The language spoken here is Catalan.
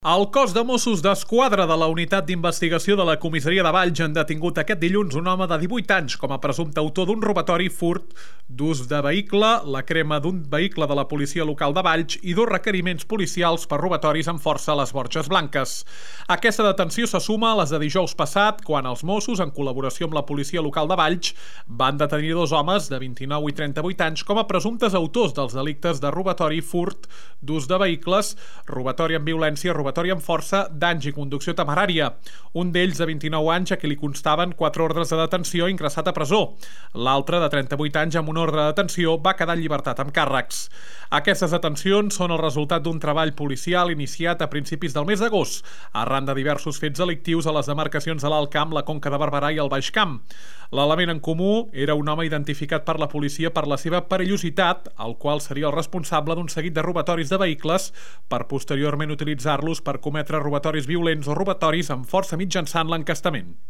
El cos de Mossos d'Esquadra de la Unitat d'Investigació de la Comissaria de Valls han detingut aquest dilluns un home de 18 anys com a presumpte autor d'un robatori, furt d'ús de vehicle, la crema d'un vehicle de la policia local de Valls i 2 requeriments policials per robatoris amb força a les Borges Blanques. Aquesta detenció se suma a les de dijous passat, quan els Mossos, en col·laboració amb la policia local de Valls, van detenir 2 homes de 29 i 38 anys com a presumptes autors dels delictes de robatori, furt d'ús de vehicles, robatori amb violència, robatori amb força, danys i conducció temerària. Un d'ells de 29 anys a qui li constaven 4 ordres de detenció i ingressat a presó. L'altre, de 38 anys, amb una ordre de detenció, va quedar en llibertat amb càrrecs. Aquestes detencions són el resultat d'un treball policial iniciat a principis del mes d'agost, arran de diversos fets delictius a les demarcacions de l'Alt Camp, la Conca de Barberà i el Baix Camp. L'element en comú era un home identificat per la policia per la seva perillositat, el qual seria el responsable d'un seguit de robatoris de vehicles per posteriorment utilitzar-los per cometre robatoris violents o robatoris amb força mitjançant l'encastament.